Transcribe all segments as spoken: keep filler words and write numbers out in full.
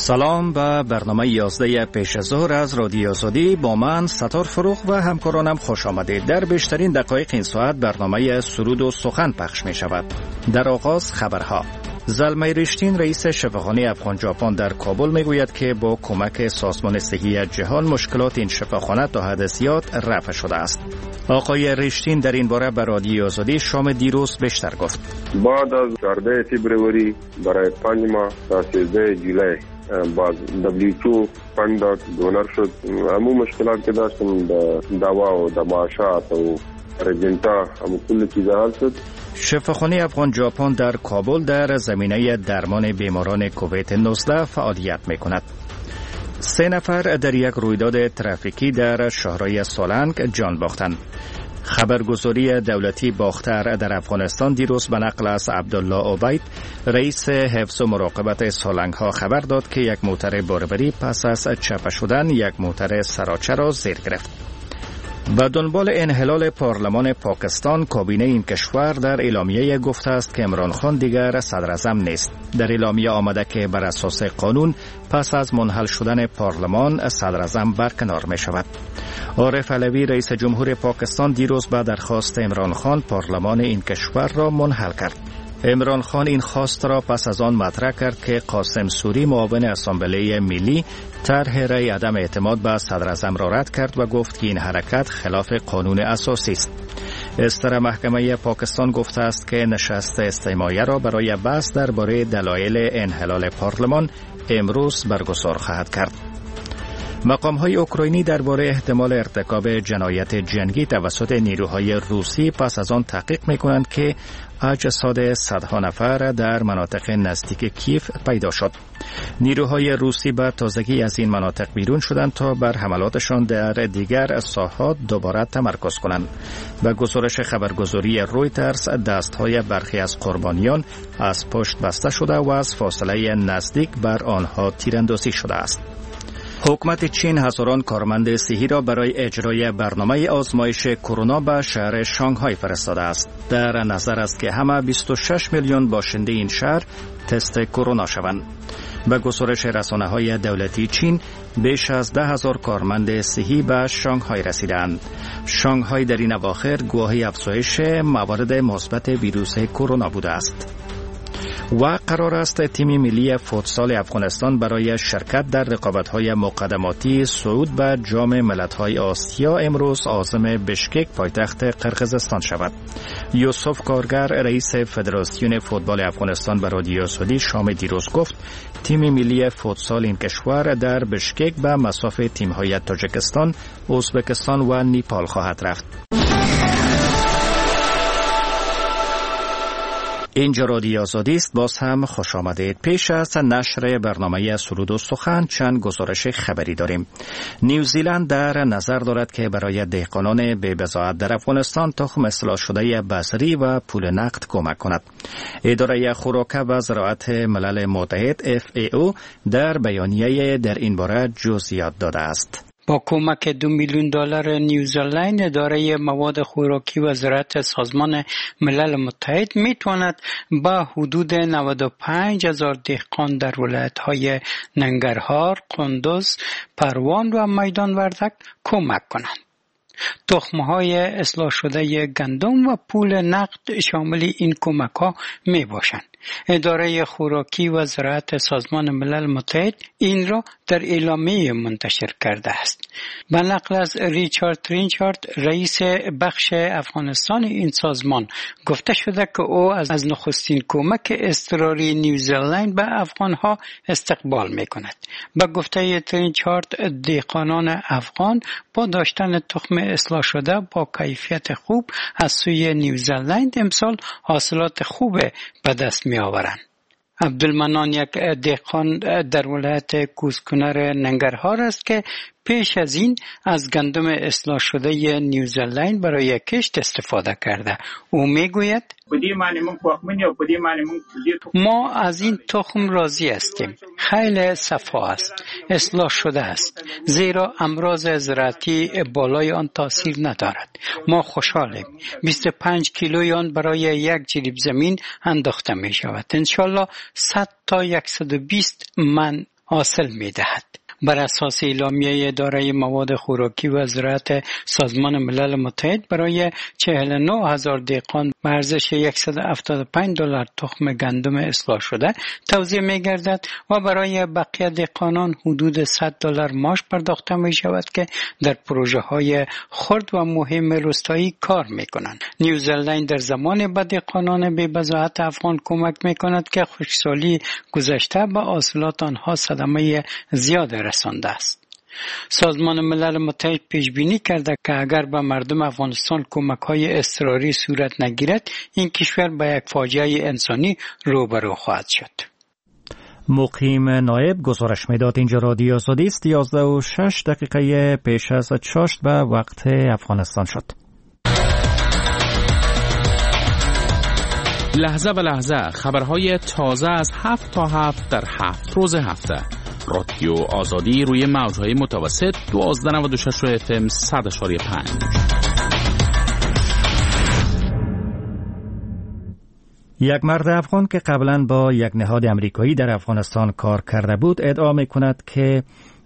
سلام به برنامه یازده پیش ظهر از رادیو آزادی با من ستار فروغ و همکارانم خوش آمدید. در بیشترین دقایق این ساعت برنامه سرود و سخن پخش می شود. در آغاز خبرها. زلمه رشتین رئیس شفاخانه افغان ژاپن در کابل می گوید که با کمک سازمان صحی جهان مشکلات این شفاخانه تا حد زیاد رفع شده است. آقای رشتین در این باره به رادیو آزادی شام دیروز بیشتر گفت. بعد از چهارده فبروری برای پنج ماه تا سیزده جولای باز دبلیو فند دونر شد. همون مشکلات که داشتیم دوا و معاشات و رجنتا همون کل چیزا حل شد. شفاخانه افغان ژاپن در کابل در زمینه درمان بیماران کووید نوزده فعالیت می کند. سه نفر در یک رویداد ترافیکی در شهرهای سالنگ جان باختند. خبرگزاری دولتی باختر در افغانستان دیروز به نقل از عبدالله عبید رئیس حفظ و مراقبت سالنگ ها خبر داد که یک موتر باربری پس از چپه شدن یک موتر سراچه را زیر گرفت. به دنبال انحلال پارلمان پاکستان، کابینه این کشور در اعلامیه گفته است که عمران خان دیگر صدر اعظم نیست. در اعلامیه آمده که بر اساس قانون پس از منحل شدن پارلمان صدر اعظم برکنار می شود. عارف علوی رئیس جمهور پاکستان دیروز به درخواست عمران خان پارلمان این کشور را منحل کرد. عمران خان این خواست را پس از آن مطرح کرد که قاسم سوری معاون اسامبله ملی طرح رأی عدم اعتماد به صدر اعظم را رد کرد و گفت که این حرکت خلاف قانون اساسی است. استر محکمه پاکستان گفته است که نشست استماعیه را برای بحث درباره دلایل انحلال پارلمان امروز برگزار خواهد کرد. مقام‌های اوکراینی درباره احتمال ارتکاب جنایت جنگی توسط نیروهای روسی پس از آن تحقیق می‌کنند که اجساد صدها نفر در مناطق نزدیک کیف پیدا شد. نیروهای روسی به تازگی از این مناطق بیرون شدند تا بر حملاتشان در دیگر ساحات دوباره تمرکز کنند. به گزارش خبرگزاری رویترز دستهای برخی از قربانیان از پشت بسته شده و از فاصله نزدیک بر آنها تیراندازی شده است. حکومت چین هزاران کارمند صحی را برای اجرای برنامه آزمایش کرونا به شهر شانگهای فرستاده است. در نظر است که همه بیست و شش میلیون باشنده این شهر تست کرونا شوند. به گزارش رسانه‌های دولتی چین بیش از ده هزار کارمند صحی به شانگهای رسیدند. شانگهای در این اواخر گواهی افزایش موارد مثبت ویروس کرونا بوده است. و قرار است تیم ملی فوتسال افغانستان برای شرکت در رقابت‌های مقدماتی صعود به جام ملت‌های آسیا امروز عازم بشکک پایتخت قرقیزستان شود. یوسف کارگر رئیس فدراسیون فوتبال افغانستان به رادیو آزادی شام دیروز گفت تیم ملی فوتسال این کشور در بشکک به مصاف تیم‌های تاجیکستان، ازبکستان و نیپال خواهد رفت. اینجا رادیو آزادی است. باز هم خوش آمدید. پیش از نشر برنامه سرود و سخن چند گزارش خبری داریم. نیوزیلند در نظر دارد که برای دهقانان بی بضاعت در افغانستان تخم اصلاح شده بذری و پول نقد کمک کند. اداره خوراک و زراعت ملل متحد اف ای او در بیانیه در این باره جزئیات داده است. با کمک دو میلیون دلار نیوزیلند اداره مواد خوراکی و زراعت سازمان ملل متحد میتواند به حدود نود و پنج هزار دهقان در ولایت‌های ننگرهار، قندوز، پروان و میدان وردک کمک کنند. تخم‌های اصلاح شده گندم و پول نقد شامل این کمک‌ها میباشند. اداره خوراکی و زراعت سازمان ملل متحد این را در اعلامیه منتشر کرده است. به نقل از ریچارد رینچارد رئیس بخش افغانستان این سازمان گفته شده که او از نخستین کمک اضطراری نیوزیلند به افغانها استقبال می‌کند. به گفته رینچارد دهقانان افغان با داشتن تخم اصلاح شده با کیفیت خوب از سوی نیوزیلند امسال حاصلات خوب به دست می آورند. عبدالمنان یک دهقان در ولایت کوزکنر ننگرهار است که پیش از این از گندم اصلاح شده نیوزیلند برای کشت استفاده کرده. او میگوید ما از این تخم راضی هستیم. خیلی صفا است. اصلاح شده است. زیرا امراض زراعتی بالای آن تاثیر ندارد. ما خوشحالیم. بیست و پنج کیلوی آن برای یک جریب زمین انداخته می شود. انشالله صد تا صد و بیست من حاصل می دهد. بر اساس اعلامیه اداره مواد خوراکی و زراعت سازمان ملل متحد برای چهل و نه هزار دهقان به ارزش صد و هفتاد و پنج دلار تخم گندم اصلاح شده توزیع می گردد و برای بقیه دهقانان حدود صد دلار معاش پرداخته می شود که در پروژه های خرد و مهم روستایی کار می کنند. نیوزلند در زمان به دهقانان بی بضاعت افغان کمک می کند که خشکسالی گذشته به حاصلات آنها صدمه زیاد رسانده است. سازمان ملل متحد پیش بینی کرده که اگر به مردم افغانستان کمک‌های اضطراری صورت نگیرد این کشور به یک فاجعه انسانی روبرو خواهد شد. مقیم نایب گزارش میداد. اینجا رادیو آزادی است. یازده و شش دقیقه پیش از چاشت به وقت افغانستان شد. لحظه به لحظه خبرهای تازه از هفت تا هفت در هفت روز هفته. رادیو آزادی روی موجهای متوسط دوازده و نود و شش اف ام صد و پنج. یک مرد افغان که قبلا با یک نهاد امریکایی در افغانستان کار کرده بود ادعا می‌کند که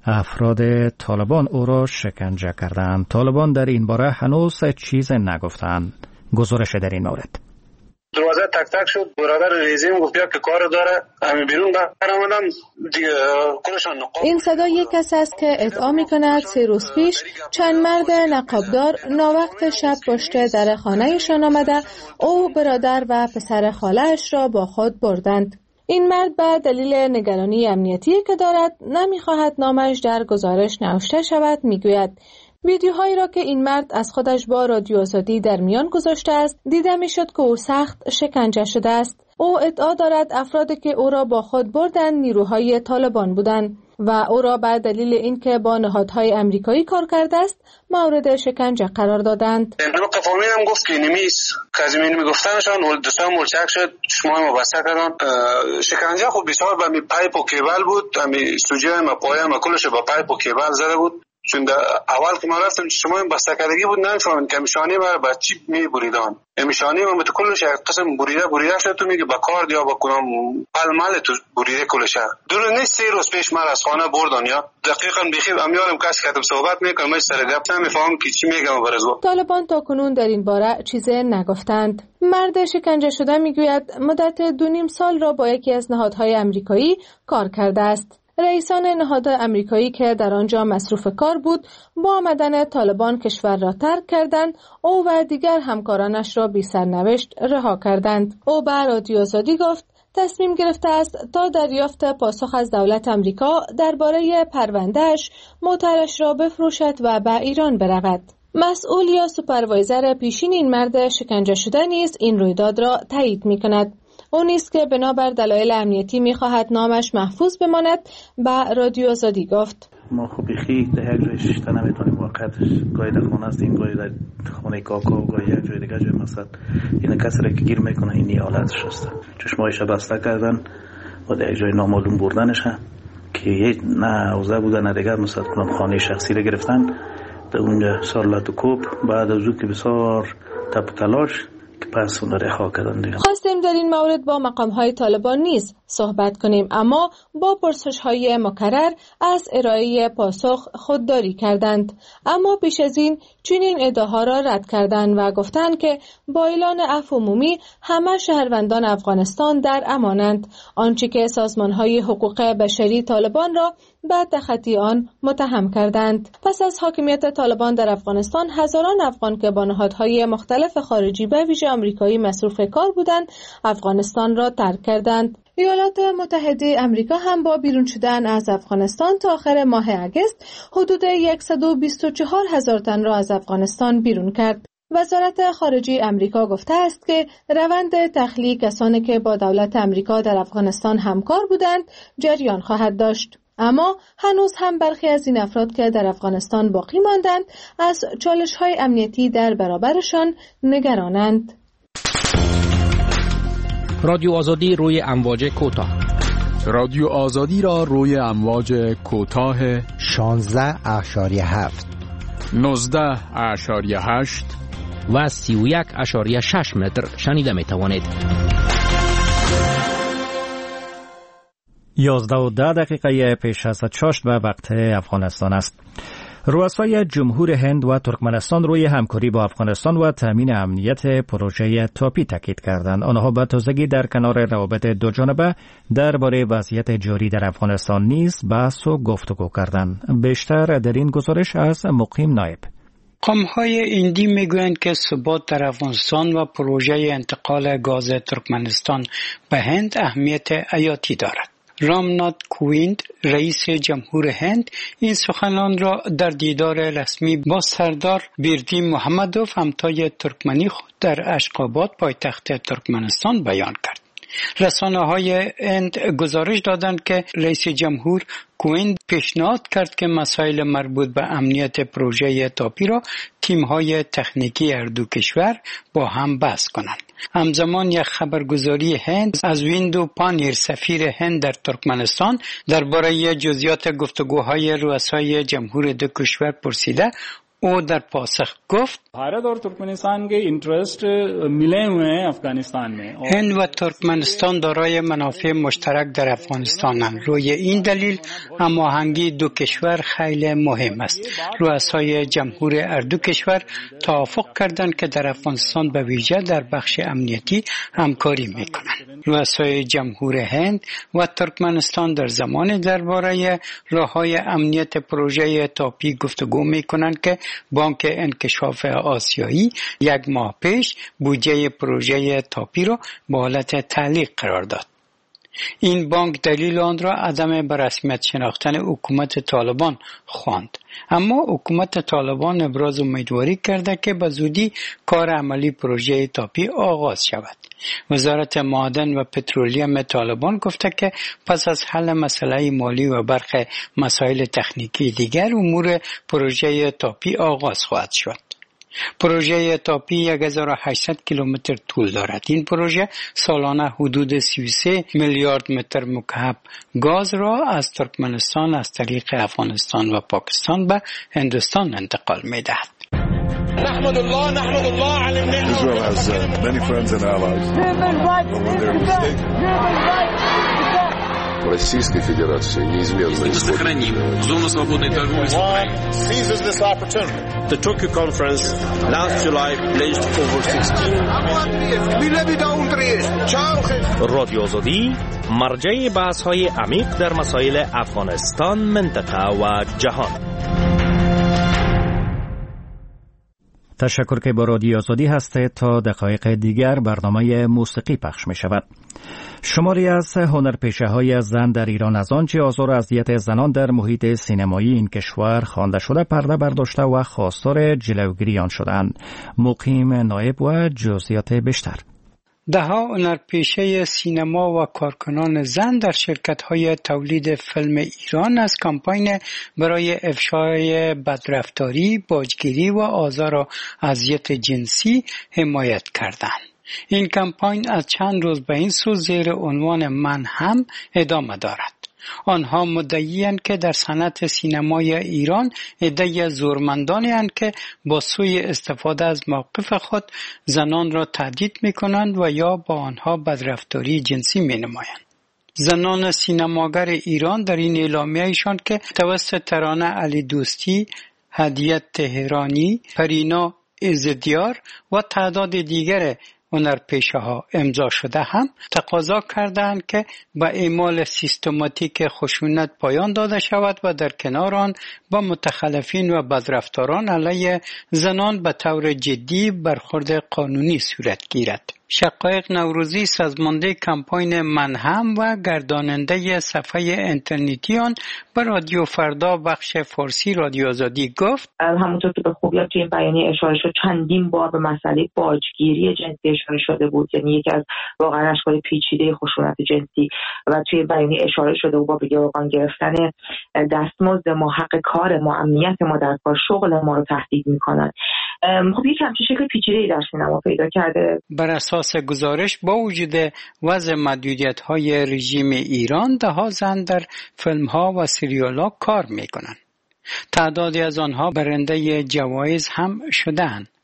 افراد طالبان او را شکنجه کردند. طالبان در این باره هنوز چیز نگفتند. گزارش در این مورد. دروازه تک تک شد. برادر ریزیم گفت بیا که کار داره. همین بیرون برآمدم دیگه کلشان نقاب. این صدا یک کس است که ادعا می‌کند سه روز پیش چند مرد نقابدار ناوقت شب پشت در خانه‌شان آمده او برادر و پسر خاله‌اش را با خود بردند. این مرد به دلیل نگرانی امنیتی که دارد نمی‌خواهد نامش در گزارش نوشته شود میگوید ویدیوهایی را که این مرد از خودش با رادیو آزادی در میان گذاشته است دیده میشد که او سخت شکنجه شده است. او ادعا دارد افرادی که او را با خود بردند نیروهای طالبان بودند و او را به دلیل اینکه با نهادهای امریکایی کار کرده است مورد شکنجه قرار دادند. اینو قفامی هم گفت که نمیست کازمین میگفتنشان ول دستام ملچک شد شما ما بسته کردن شکنجه خب بسیار به می پایپ و کیبل بود می سوجه ما پایه ما کلش با پایپ و کیبل زده بود چون اول که ما رفتم شما این بسته‌کردگی بود نمی‌فهمم که میشانی برای بچی می‌بریدن میشانی من تو کلش یک قسم بریده بریده شد تو میگه با کارد یا با کدام پلمال تو بریده کلش دور نیست سه روز پیش من از خانه بردن یا دقیقاً بخیر امیارم کاش کتاب صحبت میکنم من سر گپ نمیفهمم که چی میگم برزو. طالبان تا کنون در این باره چیزی نگفتند. مرد شکنجه شده میگوید مدت دو نیم سال را با یکی از نهادهای آمریکایی کار کرده است. رئیسان نهاد آمریکایی که در آنجا مصروف کار بود با آمدن طالبان کشور را ترک کردند او و دیگر همکارانش را بی سرنوشت رها کردند. او به رادیو آزادی گفت تصمیم گرفته است تا دریافت پاسخ از دولت آمریکا درباره پروندهش موترش را بفروشد و به ایران برود. مسئول یا سوپروایزر پیشین این مرد شکنجه شده نیز این رویداد را تایید می‌کند. او نیست که بنابر دلایل امنیتی می‌خواهد نامش محفوظ بماند به رادیو آزادی گفت. ما خب بخی در یک جای ششته نمیتونیم واقعیتش گاهی در خانه هستیم گاهی در خانه کاکا و گاهی یک جای دیگه جای مقصد این کسی را که گیر میکنه این حالتش هست چشمایش بسته کردن و در یک جای نامعلوم بردنش که یه نه حوزه بوده نه دیگه مثلا کنم خانه شخصی را گرفتن در اونجا سارلات و کوب بعد از او که بسیار تپ تلاش پس اون رها کردن دیگه. خواستیم در این مورد با مقام‌های طالبان نیز صحبت کنیم اما با پرسش‌های مکرر از ارائه پاسخ خودداری کردند اما پیش از این چنین ادعاها را رد کردند و گفتند که با اعلان عفو عمومی همه شهروندان افغانستان در امانند آنچه که سازمان‌های حقوق بشری طالبان را به تخطی آن متهم کردند. پس از حاکمیت طالبان در افغانستان هزاران افغان که با نهادهای مختلف خارجی به ویژه آمریکایی مصروف کار بودند افغانستان را ترک کردند. ایالات متحده آمریکا هم با بیرون شدن از افغانستان تا آخر ماه اگست حدود صد و بیست و چهار هزار تن را از افغانستان بیرون کرد. وزارت خارجه آمریکا گفته است که روند تخلیه کسانی که با دولت آمریکا در افغانستان همکار بودند جریان خواهد داشت. اما هنوز هم برخی از این افراد که در افغانستان باقی ماندند از چالش‌های امنیتی در برابرشان نگرانند. رادیو آزادی روی امواج کوتاه. رادیو آزادی را روی امواج کوتاه شانزده اشاری هفت نوزده اشاری هشت و سی و یک اشاری شش متر شنیده می توانید. یازده و ده دقیقه پیش از چاشت به وقت افغانستان است. رؤسای جمهور هند و ترکمنستان روی همکاری با افغانستان و تامین امنیت پروژه تاپی تاکید کردند. آنها به تازگی در کنار روابط دو جانبه درباره وضعیت جاری در افغانستان نیز بحث و گفتگو کردند. بیشتر در این گزارش از مقیم نایب. قوم‌های هندی میگویند که ثبات در افغانستان و پروژه انتقال گاز ترکمنستان به هند اهمیت حیاتی دارد. رامنات کوویند رئیس جمهور هند این سخنان را در دیدار رسمی با سردار بیردی محمدوف همتای ترکمنی خود در اشقاباد پایتخت ترکمنستان بیان کرد. رسانه‌های هند گزارش دادند که رئیس جمهور کوویند پیشنهاد کرد که مسائل مربوط به امنیت پروژه تاپی را تیم‌های تکنیکی هر دو کشور با هم بحث کنند. همزمان یک خبرگزاری هند از ویندو پانیر سفیر هند در ترکمنستان درباره جزئیات گفتگوهای رؤسای جمهور دو کشور پرسیده، او در پاسخ گفت भारत और तुर्कमेनिस्तान के इंटरेस्ट मिले हुए हैं अफगानिस्तान में. هند و ترکمنستان دارای منافع مشترک در افغانستانند. روی این دلیل هماهنگی دو کشور خیلی مهم است. رؤسای جمهور هر دو کشور توافق کردند که در افغانستان به ویژه در بخش امنیتی همکاری میکنند. رؤسای جمهور هند و ترکمنستان در زمان درباره راههای امنیت پروژه تاپی گفتگو میکنند که بانک انکشاف آسیایی یک ماه پیش بودجه پروژه تاپی را به حالت تعلیق قرار داد. این بانک دلیل آن را عدم برسمیت شناختن حکومت طالبان خواند. اما حکومت طالبان ابراز امیدواری کرده که به زودی کار عملی پروژه تاپی آغاز شود. وزارت معدن و پترولیم طالبان گفته که پس از حل مسئله مالی و برخی مسائل تکنیکی دیگر امور پروژه تاپی آغاز خواهد شد. پروژه تاپی یک هزار و هشتصد کیلومتر طول دارد. این پروژه سالانه حدود سی و سه میلیارد متر مکعب گاز را از ترکمنستان از طریق افغانستان و پاکستان به هندوستان انتقال می‌دهد. نحمد الله نحمد الله على النعمة. Israel has uh, many friends and allies. Российской Федерации неизменно сохраним зону свободной торговли с Украиной. Seizes this opportunity. The Tokyo conference last July pledged over sixteen. رادیو آزادی مرجع بحث‌های عمیق در مسائل افغانستان، منطقه و جهان. تشکر که با رادیو آزادی هسته. تا دقایق دیگر برنامه موسیقی پخش می شود. شماری از هنرپیشه های زن در ایران از آنچه آزار و اذیت زنان در محیط سینمایی این کشور خوانده شده پرده برداشته و خواستار جلوگیری آن شدند. مقیم نایب و جزئیات بیشتر. دهها هنرپیشه سینما و کارکنان زن در شرکت‌های تولید فیلم ایران از کمپین برای افشای بدرفتاری، باجگیری و آزار و اذیت جنسی حمایت کردند. این کمپین از چند روز به این سو زیر عنوان من هم ادامه دارد. آنها مدعی‌اند که در صنعت سینمای ایران عده زورمندانی اند که با سوء استفاده از موقف خود زنان را تهدید می‌کنند و یا با آنها بدرفتاری جنسی می‌نمایند. زنان سینماگر ایران در این اعلامیه‌شان که توسط ترانه علی دوستی، هدیه تهرانی، پرینا عزدیار و تعداد دیگر هنرپیشه ها امضا شده هم تقاضا کردند که با اعمال سیستماتیک خشونت پایان داده شود و در کنار آن با متخلفین و بدرفتاران علیه زنان به طور جدی برخورد قانونی صورت گیرد. شقایق نوروزی سازمانده کمپین من هم و گرداننده صفحه اینترنتی آن به رادیو فردا بخش فارسی رادیو آزادی گفت همونطور که به خوبی توی این بیانیه اشاره شد چندین بار به مسئله باجگیری جنسی اشاره شده بود، یعنی یکی از واقعا اشکال پیچیده خشونت جنسی و توی بیانیه اشاره شده بود با به گروگان گرفتن دستمزد ما، حق کار ما، امنیت ما در کار، شغل ما رو تهدید میکنن. خب یک همچین شکل پیچیده‌ای در سینما پیدا کرده. بر اساس گزارش با وجود وضع محدودیت‌های رژیم ایران ده‌ها زن در فیلم‌ها و سریال‌ها کار می‌کنند. تعدادی از آنها برنده جوایز هم شدند.